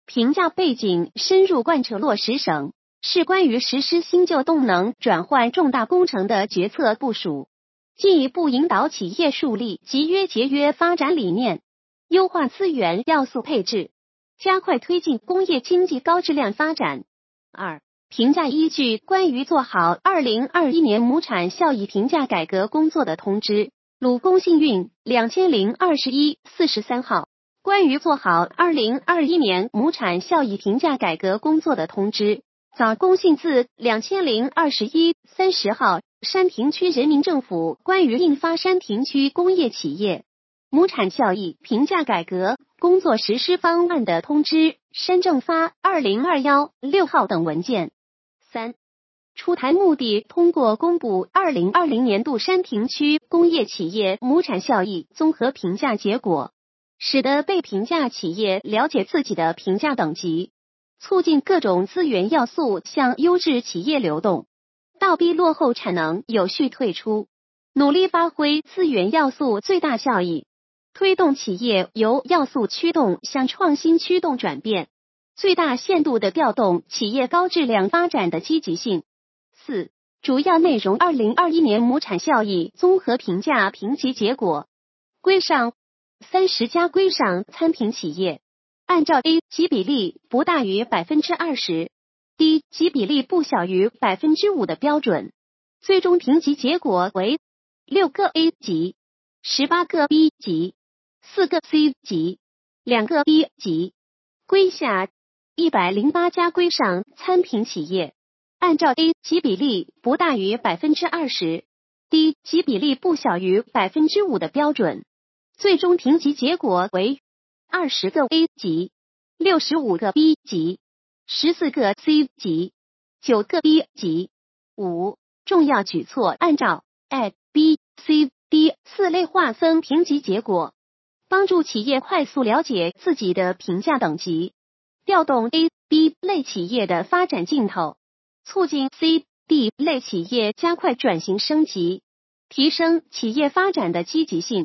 评价背景深入贯彻落实省市关于实施新旧动能转换重大工程的决策部署，进一步引导企业树立集约节约发展理念，优化资源要素配置，加快推进工业经济高质量发展。二、评价依据关于做好2021年亩产效益评价改革工作的通知，鲁工信运2021-43号。关于做好2021年亩产效益评价改革工作的通知，早工信自2021-30号。山亭区人民政府关于印发山亭区工业企业亩产效益评价改革工作实施方案的通知，山政发2021-6号等文件。三、出台目的通过公布2020年度山亭区工业企业亩产效益综合评价结果，使得被评价企业了解自己的评价等级，促进各种资源要素向优质企业流动，倒逼落后产能有序退出，努力发挥资源要素最大效益，推动企业由要素驱动向创新驱动转变，最大限度地调动企业高质量发展的积极性。四、主要内容2021年亩产效益综合评价评级结果规上30家规上参评企业，按照 A 级比例不大于 20%，D 级比例不小于 5% 的标准，最终评级结果为6个 A 级、18个 B 级、4个 C 级、2个 B 级。规下108家规上参评企业，按照 A 级比例不大于 20%，D 级比例不小于 5% 的标准，最终评级结果为20个 A 级、65个 B 级、14个 C 级、9个 B 级。五、重要举措按照 A、B、C、D 4类划分评级结果，帮助企业快速了解自己的评价等级，调动 A、B 类企业的发展劲头，促进 C、D 类企业加快转型升级，提升企业发展的积极性。